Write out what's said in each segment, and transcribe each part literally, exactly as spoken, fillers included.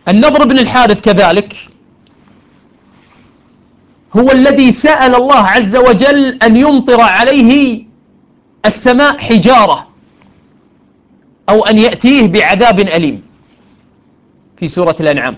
النضر بن الحارث كذلك هو الذي سأل الله عز وجل أن يمطر عليه السماء حجارة أو أن يأتيه بعذاب أليم في سورة الأنعام.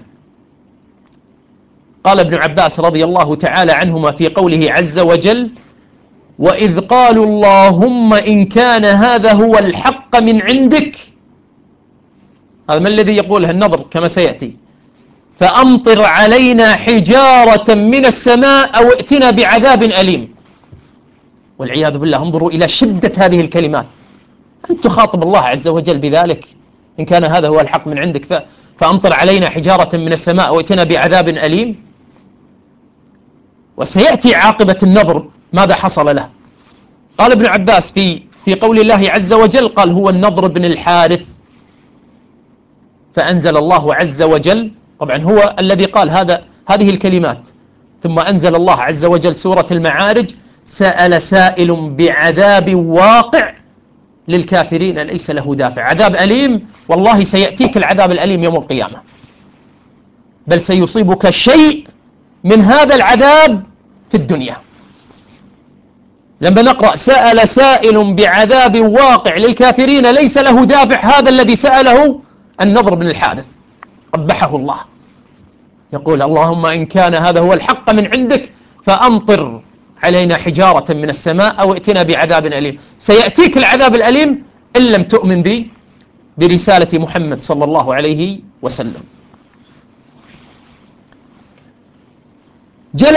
قال ابن عباس رضي الله تعالى عنهما في قوله عز وجل: وإذ قالوا اللهم إن كان هذا هو الحق من عندك، هذا ما الذي يقوله النضر كما سيأتي، فأمطر علينا حجارة من السماء أو ائتنا بعذاب أليم. والعياذ بالله. انظروا إلى شدة هذه الكلمات، أن تخاطب الله عز وجل بذلك: إن كان هذا هو الحق من عندك فأمطر علينا حجارة من السماء أو ائتنا بعذاب أليم. وسيأتي عاقبة النضر ماذا حصل له. قال ابن عباس في في قول الله عز وجل، قال: هو النضر بن الحارث. فأنزل الله عز وجل، طبعا هو الذي قال هذا هذه الكلمات، ثم أنزل الله عز وجل سورة المعارج: سأل سائل بعذاب واقع للكافرين ليس له دافع. عذاب أليم، والله سيأتيك العذاب الأليم يوم القيامة، بل سيصيبك شيء من هذا العذاب في الدنيا. لما نقرأ سأل سائل بعذاب واقع للكافرين ليس له دافع، هذا الذي سأله النضر بن الحارث قبحه الله، يقول: اللهم إن كان هذا هو الحق من عندك فأمطر علينا حجارة من السماء أو ائتنا بعذاب أليم. سيأتيك العذاب الأليم إن لم تؤمن بي برسالة محمد صلى الله عليه وسلم. جلس